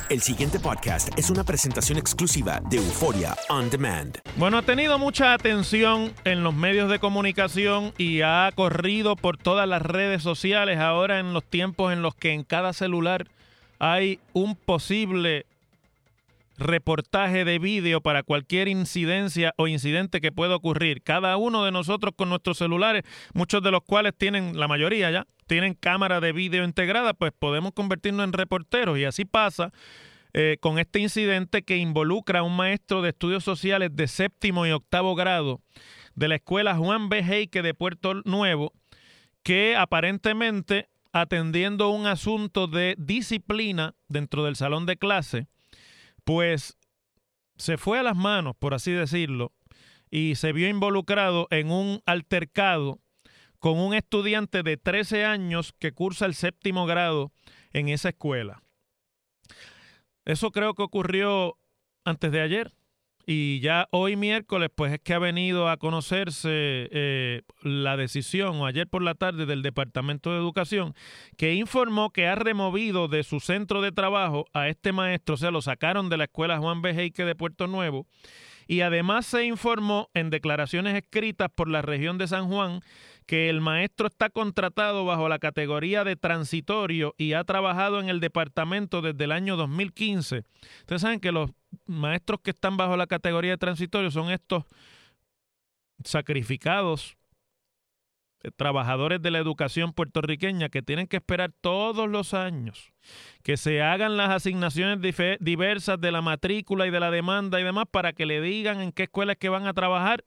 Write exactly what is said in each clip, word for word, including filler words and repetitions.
El siguiente podcast es una presentación exclusiva de Euforia On Demand. Bueno, ha tenido mucha atención en los medios de comunicación y ha corrido por todas las redes sociales ahora en los tiempos en los que en cada celular hay un posible reportaje de vídeo para cualquier incidencia o incidente que pueda ocurrir. Cada uno de nosotros con nuestros celulares, muchos de los cuales tienen, la mayoría ya, tienen cámara de vídeo integrada, pues podemos convertirnos en reporteros. Y así pasa eh, con este incidente que involucra a un maestro de estudios sociales de séptimo y octavo grado de la escuela Juan B. Heique de Puerto Nuevo, que aparentemente, atendiendo un asunto de disciplina dentro del salón de clase, pues se fue a las manos, por así decirlo, y se vio involucrado en un altercado con un estudiante de trece años que cursa el séptimo grado en esa escuela. Eso creo que ocurrió antes de ayer. Y ya hoy miércoles, pues es que ha venido a conocerse eh, la decisión, o ayer por la tarde, del Departamento de Educación, que informó que ha removido de su centro de trabajo a este maestro, o sea, lo sacaron de la escuela Juan B. Heique de Puerto Nuevo, y además se informó en declaraciones escritas por la región de San Juan que el maestro está contratado bajo la categoría de transitorio y ha trabajado en el departamento desde el año dos mil quince. Ustedes saben que los maestros que están bajo la categoría de transitorio son estos sacrificados eh, trabajadores de la educación puertorriqueña que tienen que esperar todos los años que se hagan las asignaciones diversas de la matrícula y de la demanda y demás para que le digan en qué escuela es que van a trabajar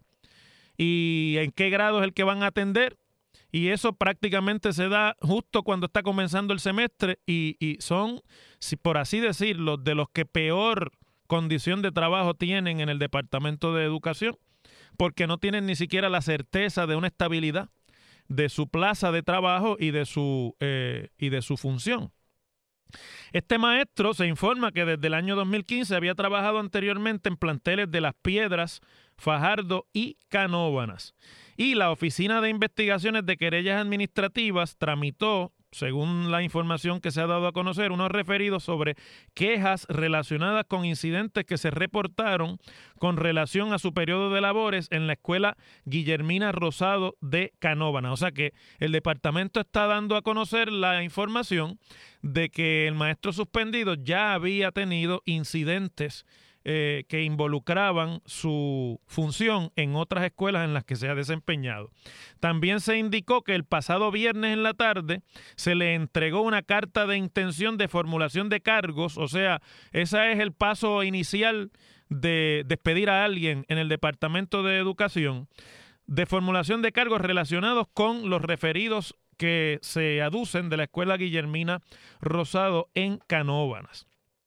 y en qué grado es el que van a atender. Y eso prácticamente se da justo cuando está comenzando el semestre y, y son, si por así decirlo, de los que peor condición de trabajo tienen en el Departamento de Educación, porque no tienen ni siquiera la certeza de una estabilidad de su plaza de trabajo y de su, eh, y de su función. Este maestro se informa que desde el año dos mil quince había trabajado anteriormente en planteles de Las Piedras, Fajardo y Canóvanas. Y la Oficina de Investigaciones de Querellas Administrativas tramitó, según la información que se ha dado a conocer, unos referidos sobre quejas relacionadas con incidentes que se reportaron con relación a su periodo de labores en la escuela Guillermina Rosado de Canóvanas. O sea que el departamento está dando a conocer la información de que el maestro suspendido ya había tenido incidentes Eh, que involucraban su función en otras escuelas en las que se ha desempeñado. También se indicó que el pasado viernes en la tarde se le entregó una carta de intención de formulación de cargos, o sea, ese es el paso inicial de despedir a alguien en el Departamento de Educación, de formulación de cargos relacionados con los referidos que se aducen de la escuela Guillermina Rosado en Canóvanas.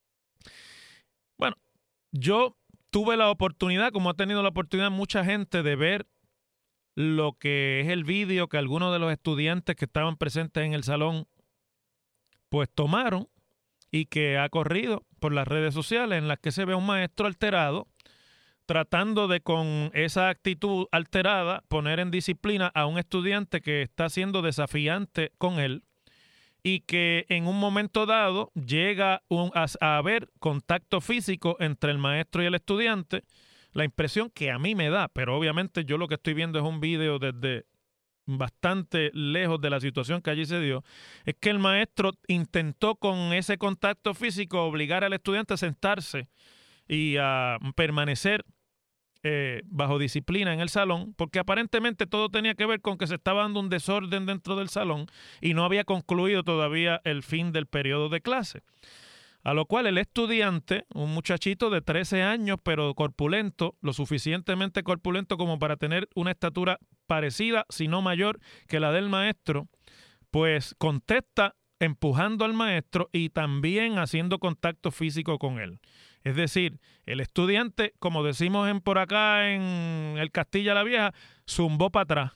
Bueno, yo tuve la oportunidad, como ha tenido la oportunidad mucha gente, de ver lo que es el vídeo que algunos de los estudiantes que estaban presentes en el salón pues tomaron y que ha corrido por las redes sociales, en las que se ve a un maestro alterado tratando de, con esa actitud alterada, poner en disciplina a un estudiante que está siendo desafiante con él, y que en un momento dado llega un, a, a haber contacto físico entre el maestro y el estudiante. La impresión que a mí me da, pero obviamente yo lo que estoy viendo es un video desde bastante lejos de la situación que allí se dio, es que el maestro intentó con ese contacto físico obligar al estudiante a sentarse y a permanecer Eh, bajo disciplina en el salón, porque aparentemente todo tenía que ver con que se estaba dando un desorden dentro del salón y no había concluido todavía el fin del periodo de clase. A lo cual el estudiante, un muchachito de trece años, pero corpulento, lo suficientemente corpulento como para tener una estatura parecida, si no mayor, que la del maestro, pues contesta empujando al maestro y también haciendo contacto físico con él. Es decir, el estudiante, como decimos en por acá en el Castilla la Vieja, zumbó para atrás.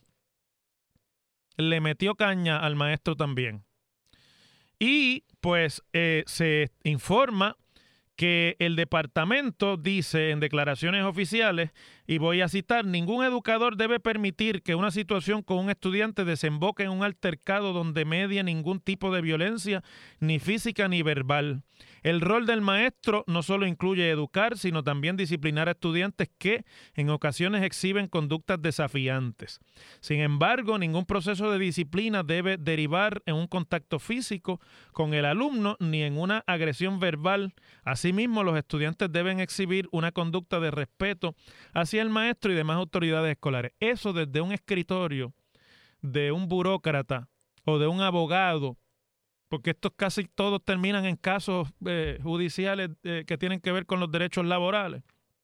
Le metió caña al maestro también. Y pues eh, se informa que el departamento dice en declaraciones oficiales, y voy a citar: ningún educador debe permitir que una situación con un estudiante desemboque en un altercado donde medie ningún tipo de violencia, ni física ni verbal. El rol del maestro no solo incluye educar, sino también disciplinar a estudiantes que en ocasiones exhiben conductas desafiantes. Sin embargo, ningún proceso de disciplina debe derivar en un contacto físico con el alumno ni en una agresión verbal. Asimismo, los estudiantes deben exhibir una conducta de respeto hacia el maestro y demás autoridades escolares. Eso desde un escritorio de un burócrata o de un abogado, porque estos casi todos terminan en casos eh, judiciales eh, que tienen que ver con los derechos laborales.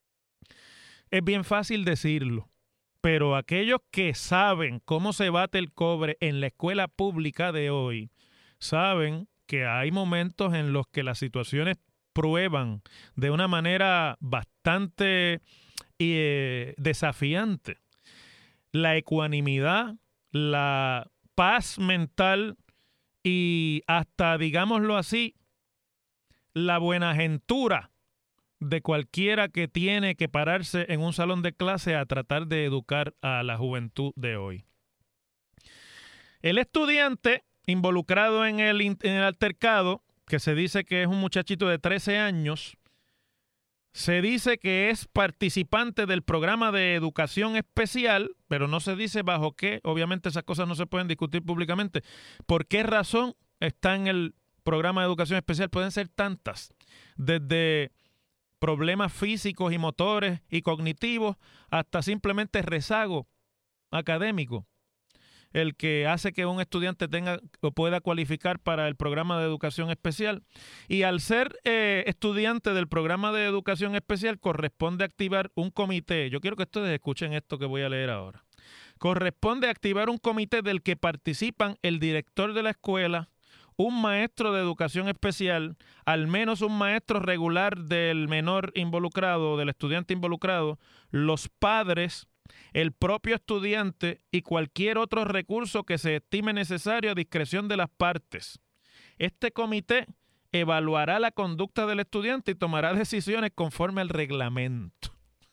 Es bien fácil decirlo, pero aquellos que saben cómo se bate el cobre en la escuela pública de hoy, saben que hay momentos en los que las situaciones prueban de una manera bastante eh, desafiante la ecuanimidad, la paz mental y hasta, digámoslo así, la buenaventura de cualquiera que tiene que pararse en un salón de clase a tratar de educar a la juventud de hoy. El estudiante involucrado en el, en el altercado, que se dice que es un muchachito de trece años, se dice que es participante del programa de educación especial, pero no se dice bajo qué. Obviamente esas cosas no se pueden discutir públicamente. ¿Por qué razón está en el programa de educación especial? Pueden ser tantas, desde problemas físicos y motores y cognitivos hasta simplemente rezago académico, el que hace que un estudiante tenga o pueda cualificar para el programa de educación especial. Y al ser eh, estudiante del programa de educación especial, corresponde activar un comité. Yo quiero que ustedes escuchen esto que voy a leer ahora. Corresponde activar un comité del que participan el director de la escuela, un maestro de educación especial, al menos un maestro regular del menor involucrado, del estudiante involucrado, los padres, el propio estudiante y cualquier otro recurso que se estime necesario a discreción de las partes. Este comité evaluará la conducta del estudiante y tomará decisiones conforme al reglamento.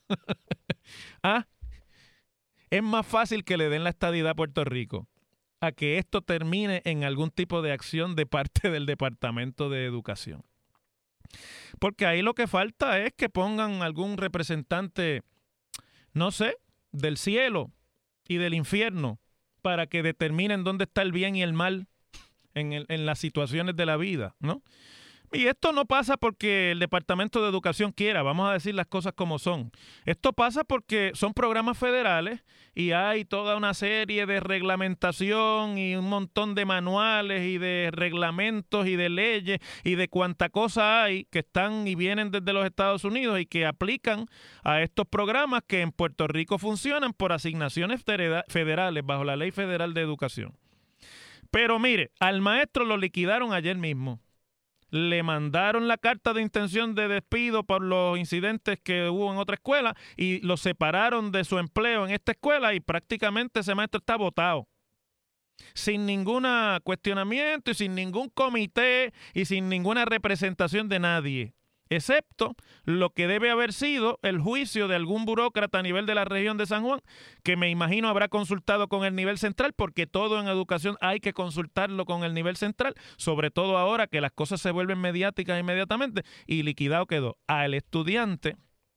¿Ah? Es más fácil que le den la estadidad a Puerto Rico a que esto termine en algún tipo de acción de parte del Departamento de Educación. Porque ahí lo que falta es que pongan algún representante, no sé, del cielo y del infierno para que determinen dónde está el bien y el mal en, el, en las situaciones de la vida, ¿no? Y esto no pasa porque el Departamento de Educación quiera, vamos a decir las cosas como son. Esto pasa porque son programas federales y hay toda una serie de reglamentación y un montón de manuales y de reglamentos y de leyes y de cuánta cosa hay que están y vienen desde los Estados Unidos y que aplican a estos programas que en Puerto Rico funcionan por asignaciones federales bajo la Ley Federal de Educación. Pero mire, al maestro lo liquidaron ayer mismo. Le mandaron la carta de intención de despido por los incidentes que hubo en otra escuela y lo separaron de su empleo en esta escuela y prácticamente ese maestro está botado. Sin ningún cuestionamiento y sin ningún comité y sin ninguna representación de nadie, excepto lo que debe haber sido el juicio de algún burócrata a nivel de la región de San Juan, que me imagino habrá consultado con el nivel central, porque todo en educación hay que consultarlo con el nivel central, sobre todo ahora que las cosas se vuelven mediáticas inmediatamente, y liquidado quedó. Al estudiante,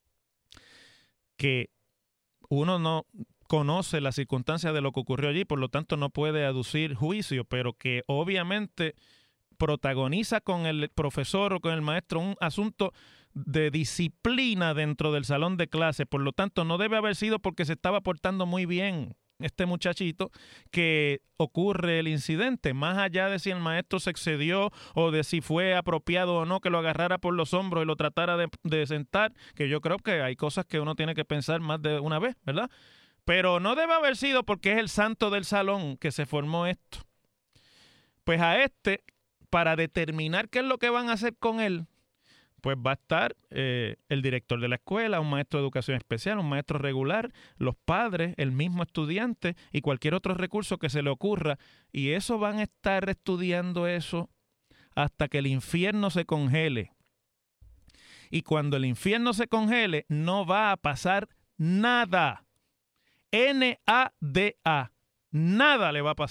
que uno no conoce las circunstancias de lo que ocurrió allí, por lo tanto no puede aducir juicio, pero que obviamente protagoniza con el profesor o con el maestro un asunto de disciplina dentro del salón de clase. Por lo tanto, no debe haber sido porque se estaba portando muy bien este muchachito que ocurre el incidente, más allá de si el maestro se excedió o de si fue apropiado o no que lo agarrara por los hombros y lo tratara de, de sentar, que yo creo que hay cosas que uno tiene que pensar más de una vez, ¿verdad? Pero no debe haber sido porque es el santo del salón que se formó esto. Pues a este, para determinar qué es lo que van a hacer con él, pues va a estar eh, el director de la escuela, un maestro de educación especial, un maestro regular, los padres, el mismo estudiante y cualquier otro recurso que se le ocurra. Y eso van a estar estudiando eso hasta que el infierno se congele. Y cuando el infierno se congele, no va a pasar nada. N A D A. Nada le va a pasar.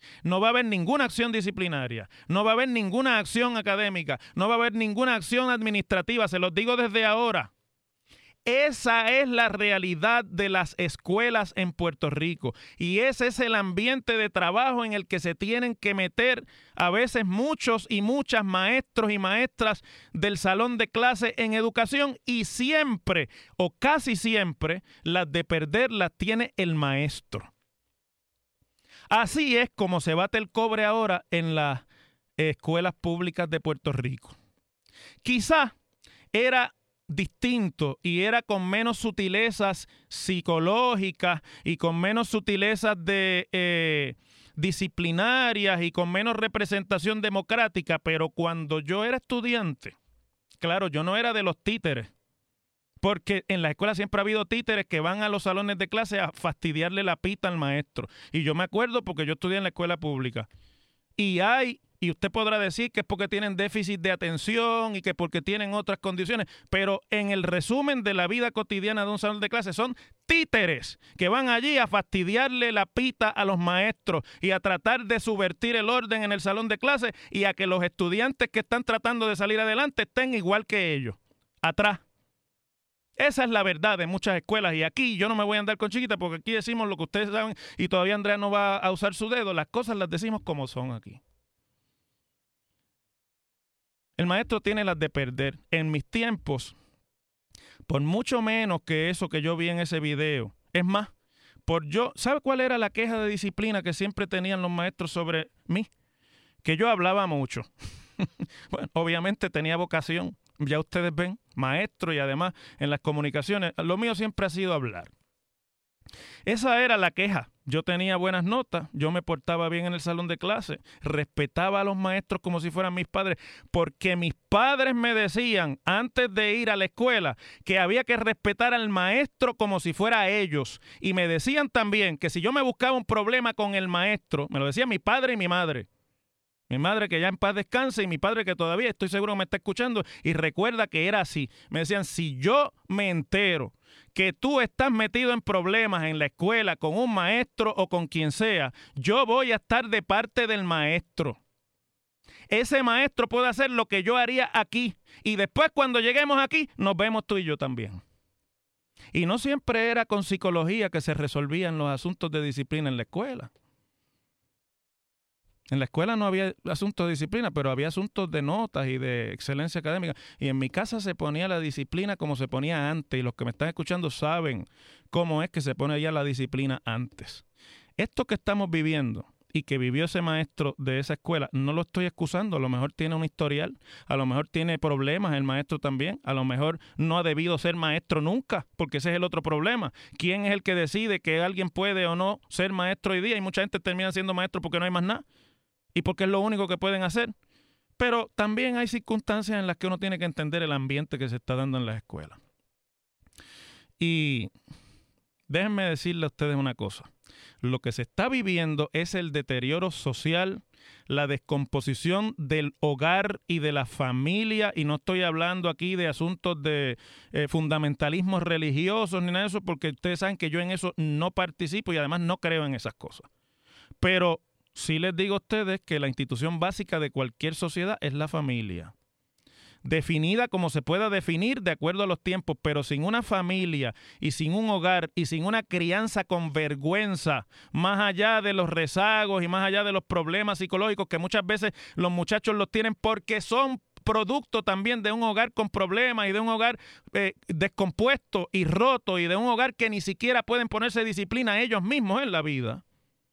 No va a haber ninguna acción disciplinaria, no va a haber ninguna acción académica, no va a haber ninguna acción administrativa, se los digo desde ahora. Esa es la realidad de las escuelas en Puerto Rico y ese es el ambiente de trabajo en el que se tienen que meter a veces muchos y muchas maestros y maestras del salón de clase en educación y siempre o casi siempre las de perder las tiene el maestro. Así es como se bate el cobre ahora en las escuelas públicas de Puerto Rico. Quizá era distinto y era con menos sutilezas psicológicas y con menos sutilezas de eh, disciplinarias y con menos representación democrática, pero cuando yo era estudiante, claro, yo no era de los títeres, porque en la escuela siempre ha habido títeres que van a los salones de clase a fastidiarle la pita al maestro. Y yo me acuerdo porque yo estudié en la escuela pública. Y hay, y usted podrá decir que es porque tienen déficit de atención y que porque tienen otras condiciones, pero en el resumen de la vida cotidiana de un salón de clase son títeres que van allí a fastidiarle la pita a los maestros y a tratar de subvertir el orden en el salón de clase y a que los estudiantes que están tratando de salir adelante estén igual que ellos, atrás. Esa es la verdad de muchas escuelas y aquí yo no me voy a andar con chiquita porque aquí decimos lo que ustedes saben y todavía Andrea no va a usar su dedo. Las cosas las decimos como son aquí. El maestro tiene las de perder. En mis tiempos, por mucho menos que eso que yo vi en ese video, es más, por yo, ¿sabe cuál era la queja de disciplina que siempre tenían los maestros sobre mí? Que yo hablaba mucho. Bueno, obviamente tenía vocación. Ya ustedes ven, maestro y además en las comunicaciones, lo mío siempre ha sido hablar. Esa era la queja. Yo tenía buenas notas, yo me portaba bien en el salón de clase, respetaba a los maestros como si fueran mis padres, porque mis padres me decían antes de ir a la escuela que había que respetar al maestro como si fuera ellos. Y me decían también que si yo me buscaba un problema con el maestro, me lo decían mi padre y mi madre. Mi madre que ya en paz descanse y mi padre que todavía estoy seguro me está escuchando y recuerda que era así. Me decían, si yo me entero que tú estás metido en problemas en la escuela con un maestro o con quien sea, yo voy a estar de parte del maestro. Ese maestro puede hacer lo que yo haría aquí y después cuando lleguemos aquí nos vemos tú y yo también. Y no siempre era con psicología que se resolvían los asuntos de disciplina en la escuela. En la escuela no había asuntos de disciplina, pero había asuntos de notas y de excelencia académica. Y en mi casa se ponía la disciplina como se ponía antes. Y los que me están escuchando saben cómo es que se pone ya la disciplina antes. Esto que estamos viviendo y que vivió ese maestro de esa escuela, no lo estoy excusando. A lo mejor tiene un historial, a lo mejor tiene problemas el maestro también. A lo mejor no ha debido ser maestro nunca, porque ese es el otro problema. ¿Quién es el que decide que alguien puede o no ser maestro hoy día? Y mucha gente termina siendo maestro porque no hay más nada. Y porque es lo único que pueden hacer. Pero también hay circunstancias en las que uno tiene que entender el ambiente que se está dando en las escuelas. Y déjenme decirle a ustedes una cosa. Lo que se está viviendo es el deterioro social, la descomposición del hogar y de la familia. Y no estoy hablando aquí de asuntos de eh, fundamentalismos religiosos ni nada de eso, porque ustedes saben que yo en eso no participo y además no creo en esas cosas. Pero sí les digo a ustedes que la institución básica de cualquier sociedad es la familia. Definida como se pueda definir de acuerdo a los tiempos, pero sin una familia y sin un hogar y sin una crianza con vergüenza, más allá de los rezagos y más allá de los problemas psicológicos que muchas veces los muchachos los tienen porque son producto también de un hogar con problemas y de un hogar eh, descompuesto y roto y de un hogar que ni siquiera pueden ponerse disciplina ellos mismos en la vida.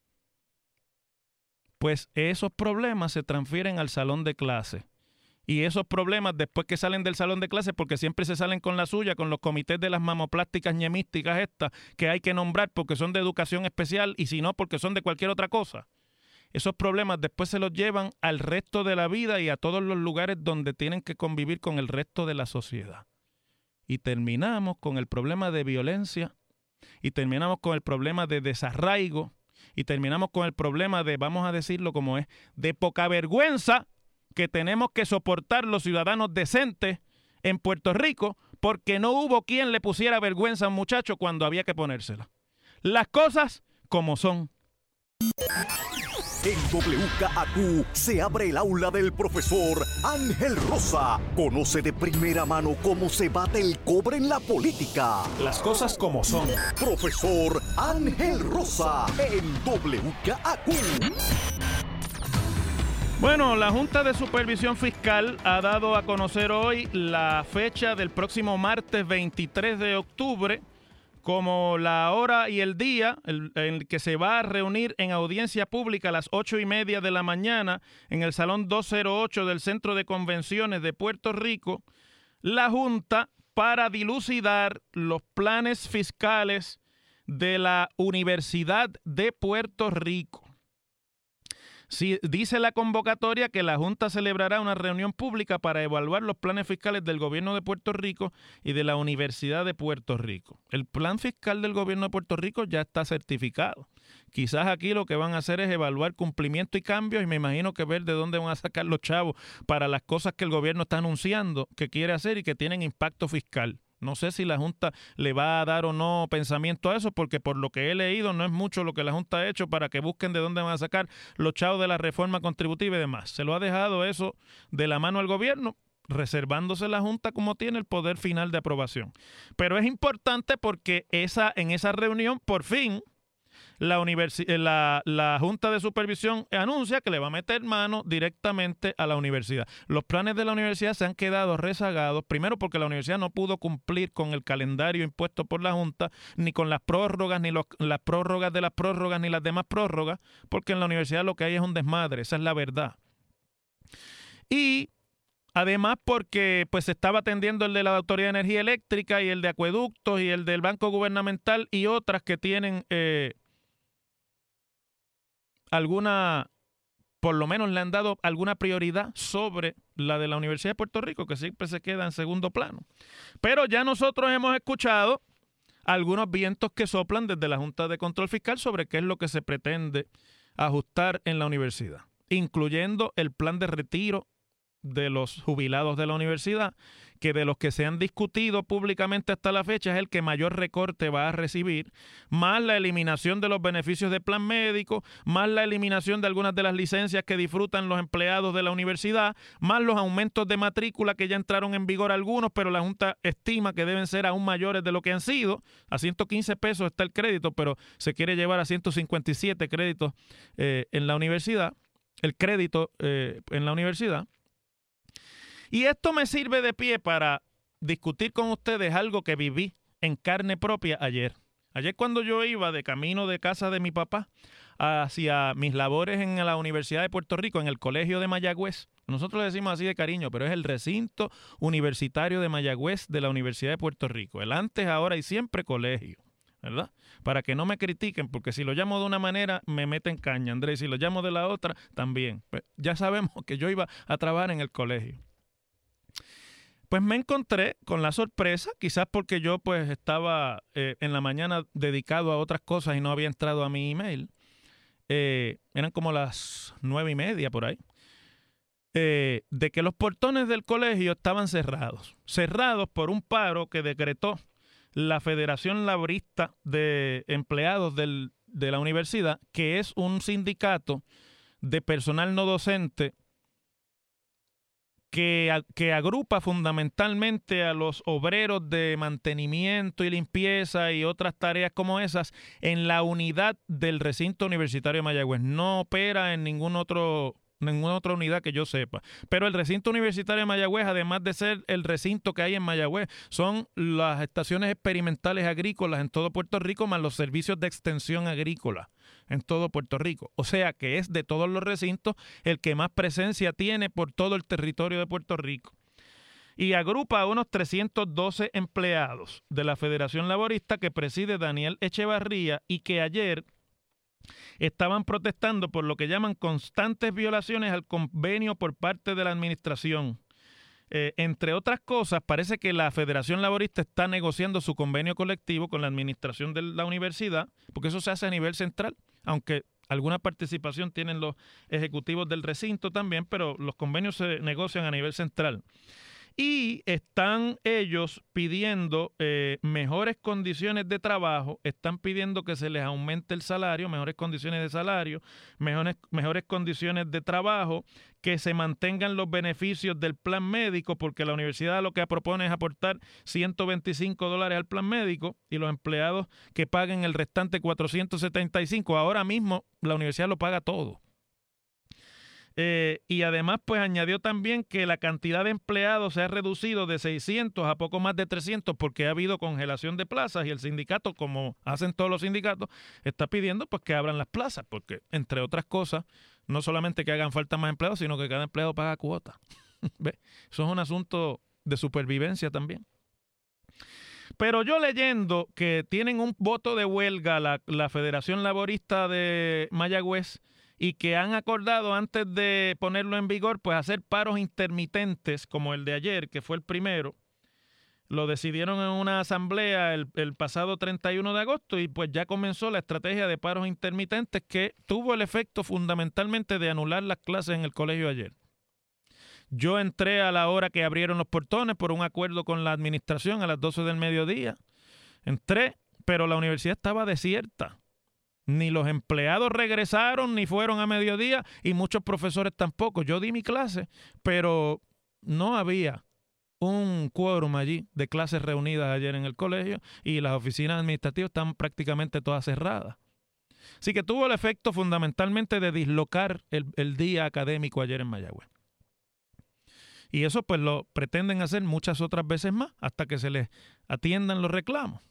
Pues esos problemas se transfieren al salón de clase. Y esos problemas después que salen del salón de clase, porque siempre se salen con la suya, con los comités de las mamoplásticas ñemísticas estas que hay que nombrar porque son de educación especial y si no porque son de cualquier otra cosa. Esos problemas después se los llevan al resto de la vida y a todos los lugares donde tienen que convivir con el resto de la sociedad. Y terminamos con el problema de violencia y terminamos con el problema de desarraigo. Y terminamos con el problema de, vamos a decirlo como es, de poca vergüenza que tenemos que soportar los ciudadanos decentes en Puerto Rico porque no hubo quien le pusiera vergüenza a un muchacho cuando había que ponérsela. Las cosas como son. En W K A Q se abre el aula del profesor Ángel Rosa. Conoce de primera mano cómo se bate el cobre en la política. Las cosas como son. Profesor Ángel Rosa en W K A Q. Bueno, la Junta de Supervisión Fiscal ha dado a conocer hoy la fecha del próximo martes veintitrés de octubre como la hora y el día en el, el que se va a reunir en audiencia pública a las ocho y media de la mañana en el Salón doscientos ocho del Centro de Convenciones de Puerto Rico, la Junta para dilucidar los planes fiscales de la Universidad de Puerto Rico. Sí, dice la convocatoria que la Junta celebrará una reunión pública para evaluar los planes fiscales del gobierno de Puerto Rico y de la Universidad de Puerto Rico. El plan fiscal del gobierno de Puerto Rico ya está certificado. Quizás aquí lo que van a hacer es evaluar cumplimiento y cambios y me imagino que ver de dónde van a sacar los chavos para las cosas que el gobierno está anunciando que quiere hacer y que tienen impacto fiscal. No sé si la Junta le va a dar o no pensamiento a eso, porque por lo que he leído no es mucho lo que la Junta ha hecho para que busquen de dónde van a sacar los chavos de la reforma contributiva y demás. Se lo ha dejado eso de la mano al gobierno, reservándose la Junta como tiene el poder final de aprobación. Pero es importante porque esa, en esa reunión, por fin, La, universi- la, la Junta de Supervisión anuncia que le va a meter mano directamente a la universidad. Los planes de la universidad se han quedado rezagados, primero porque la universidad no pudo cumplir con el calendario impuesto por la Junta, ni con las prórrogas, ni los, las prórrogas de las prórrogas, ni las demás prórrogas, porque en la universidad lo que hay es un desmadre, esa es la verdad. Y además porque pues se estaba atendiendo el de la Autoridad de Energía Eléctrica y el de Acueductos y el del Banco Gubernamental y otras que tienen eh, alguna, por lo menos le han dado alguna prioridad sobre la de la Universidad de Puerto Rico, que siempre se queda en segundo plano. Pero ya nosotros hemos escuchado algunos vientos que soplan desde la Junta de Control Fiscal sobre qué es lo que se pretende ajustar en la universidad, incluyendo el plan de retiro de los jubilados de la universidad, que de los que se han discutido públicamente hasta la fecha es el que mayor recorte va a recibir, más la eliminación de los beneficios de plan médico, más la eliminación de algunas de las licencias que disfrutan los empleados de la universidad, más los aumentos de matrícula que ya entraron en vigor algunos, pero la Junta estima que deben ser aún mayores de lo que han sido. A ciento quince pesos está el crédito, pero se quiere llevar a ciento cincuenta y siete créditos eh, en la universidad, el crédito eh, en la universidad. Y esto me sirve de pie para discutir con ustedes algo que viví en carne propia ayer. Ayer cuando yo iba de camino de casa de mi papá hacia mis labores en la Universidad de Puerto Rico, en el Colegio de Mayagüez, nosotros le decimos así de cariño, pero es el recinto universitario de Mayagüez de la Universidad de Puerto Rico. El antes, ahora y siempre colegio, ¿verdad? Para que no me critiquen, porque si lo llamo de una manera me meten caña, Andrés, y si lo llamo de la otra también. Pues ya sabemos que yo iba a trabajar en el colegio. Pues me encontré con la sorpresa, quizás porque yo pues estaba eh, en la mañana dedicado a otras cosas y no había entrado a mi email. Eh, eran como las nueve y media por ahí. Eh, de que los portones del colegio estaban cerrados. Cerrados por un paro que decretó la Federación Laborista de Empleados del, de la universidad, que es un sindicato de personal no docente Que, que agrupa fundamentalmente a los obreros de mantenimiento y limpieza y otras tareas como esas en la unidad del recinto universitario de Mayagüez. No opera en ningún otro, ninguna otra unidad que yo sepa. Pero el recinto universitario de Mayagüez, además de ser el recinto que hay en Mayagüez, son las estaciones experimentales agrícolas en todo Puerto Rico, más los servicios de extensión agrícola en todo Puerto Rico. O sea que es de todos los recintos el que más presencia tiene por todo el territorio de Puerto Rico. Y agrupa a unos trescientos doce empleados de la Federación Laborista que preside Daniel Echevarría y que ayer estaban protestando por lo que llaman constantes violaciones al convenio por parte de la administración. Eh, entre otras cosas, parece que la Federación Laborista está negociando su convenio colectivo con la administración de la universidad, porque eso se hace a nivel central, aunque alguna participación tienen los ejecutivos del recinto también, pero los convenios se negocian a nivel central. Y están ellos pidiendo eh, mejores condiciones de trabajo, están pidiendo que se les aumente el salario, mejores condiciones de salario, mejores, mejores condiciones de trabajo, que se mantengan los beneficios del plan médico, porque la universidad lo que propone es aportar ciento veinticinco dólares al plan médico y los empleados que paguen el restante cuatrocientos setenta y cinco. Ahora mismo la universidad lo paga todo. Eh, y además, pues añadió también que la cantidad de empleados se ha reducido de seiscientos a poco más de trescientos porque ha habido congelación de plazas y el sindicato, como hacen todos los sindicatos, está pidiendo pues que abran las plazas porque, entre otras cosas, no solamente que hagan falta más empleados, sino que cada empleado paga cuota. ¿Ve? Eso es un asunto de supervivencia también. Pero yo leyendo que tienen un voto de huelga la, la Federación Laborista de Mayagüez y que han acordado antes de ponerlo en vigor, pues hacer paros intermitentes como el de ayer, que fue el primero. Lo decidieron en una asamblea el, el pasado treinta y uno de agosto y pues ya comenzó la estrategia de paros intermitentes que tuvo el efecto fundamentalmente de anular las clases en el colegio ayer. Yo entré a la hora que abrieron los portones por un acuerdo con la administración a las doce del mediodía. Entré, pero la universidad estaba desierta. Ni los empleados regresaron, ni fueron a mediodía, y muchos profesores tampoco. Yo di mi clase, pero no había un quórum allí de clases reunidas ayer en el colegio y las oficinas administrativas están prácticamente todas cerradas. Así que tuvo el efecto fundamentalmente de dislocar el, el día académico ayer en Mayagüez. Y eso pues lo pretenden hacer muchas otras veces más hasta que se les atiendan los reclamos.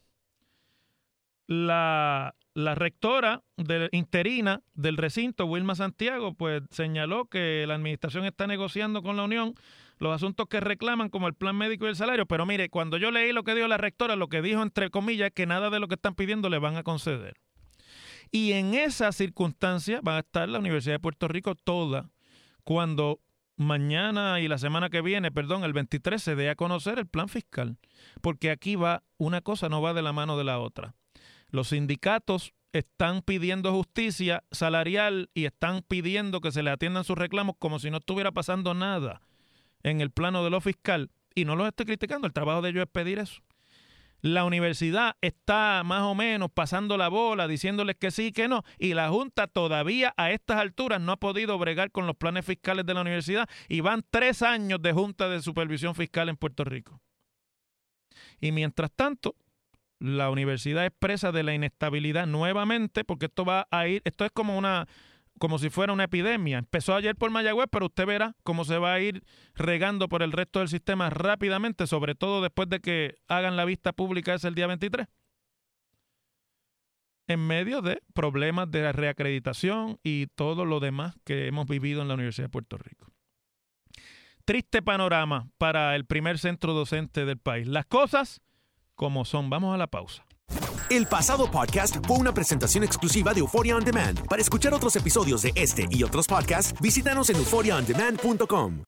La, la rectora de, interina del recinto, Wilma Santiago, pues señaló que la administración está negociando con la Unión los asuntos que reclaman como el plan médico y el salario. Pero mire, cuando yo leí lo que dijo la rectora, lo que dijo entre comillas es que nada de lo que están pidiendo le van a conceder. Y en esa circunstancia va a estar la Universidad de Puerto Rico toda cuando mañana y la semana que viene, perdón, el veintitrés, se dé a conocer el plan fiscal. Porque aquí va, una cosa no va de la mano de la otra. Los sindicatos están pidiendo justicia salarial y están pidiendo que se les atiendan sus reclamos como si no estuviera pasando nada en el plano de lo fiscal. Y no los estoy criticando, el trabajo de ellos es pedir eso. La universidad está más o menos pasando la bola, diciéndoles que sí y que no, y la Junta todavía a estas alturas no ha podido bregar con los planes fiscales de la universidad y van tres años de Junta de Supervisión Fiscal en Puerto Rico. Y mientras tanto, la universidad es presa de la inestabilidad nuevamente, porque esto va a ir, esto es como una, como si fuera una epidemia. Empezó ayer por Mayagüez, pero usted verá cómo se va a ir regando por el resto del sistema rápidamente, sobre todo después de que hagan la vista pública ese el día veintitrés. En medio de problemas de reacreditación y todo lo demás que hemos vivido en la Universidad de Puerto Rico. Triste panorama para el primer centro docente del país. Las cosas como son. Vamos a la pausa. El pasado podcast fue una presentación exclusiva de Euphoria On Demand. Para escuchar otros episodios de este y otros podcasts, visítanos en euphoria on demand punto com.